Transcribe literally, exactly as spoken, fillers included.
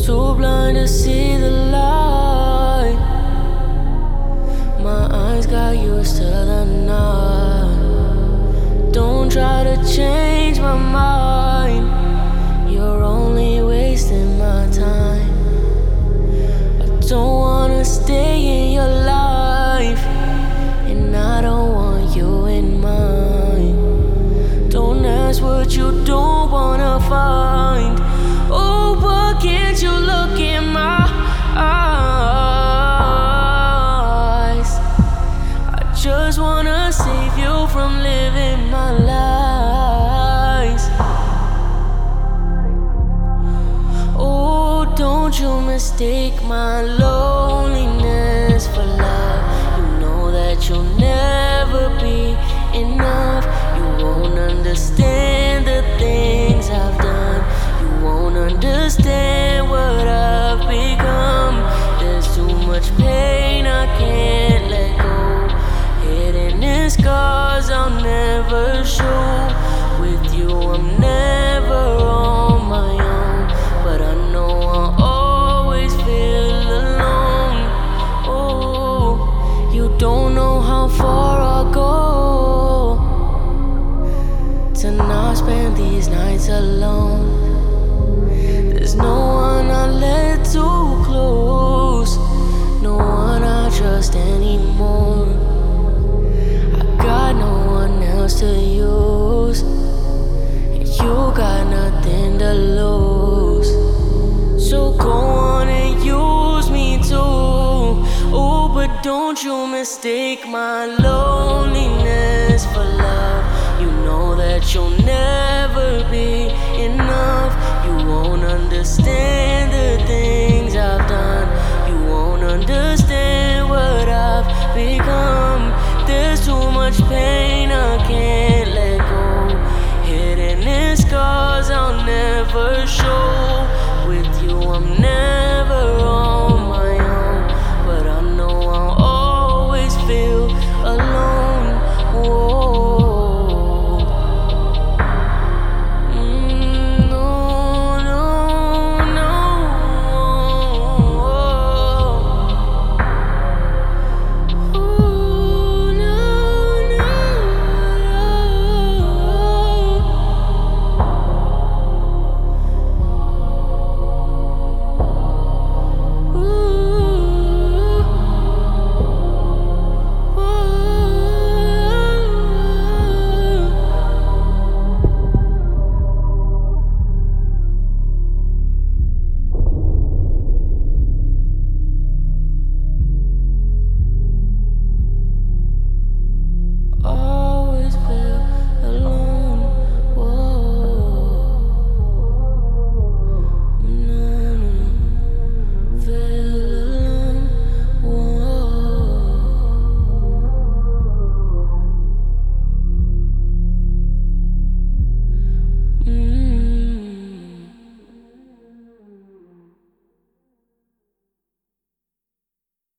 too blind to see the light. My eyes got used to the night. Don't try to change my mind. You're only wasting my time. I don't wanna stay in your life, and I don't want you in mine. Don't ask what you don't wanna find. Oh, but can't you look in my eyes? I just wanna save you from living my lies. Oh, don't you mistake my loneliness for love. You know that you'll never be enough. You won't understand the things I've done. You won't understand what I've become. There's too much pain I can't let go. Hidden in scars I'll never show. With you I'm never on my own, but I know I'll always feel alone. Oh, you don't know how far I'll go to not spend these nights alone. There's no one I let too close, no one I trust anymore. I got no one else to use, and you got nothing to lose. So go on and use me too. Oh, but don't you mistake my loneliness for love. You know that you'll never be enough. You won't understand the things I've done. You won't understand what I've become. There's too much pain I can't let go. Hidden in scars I'll never show. With you I'm never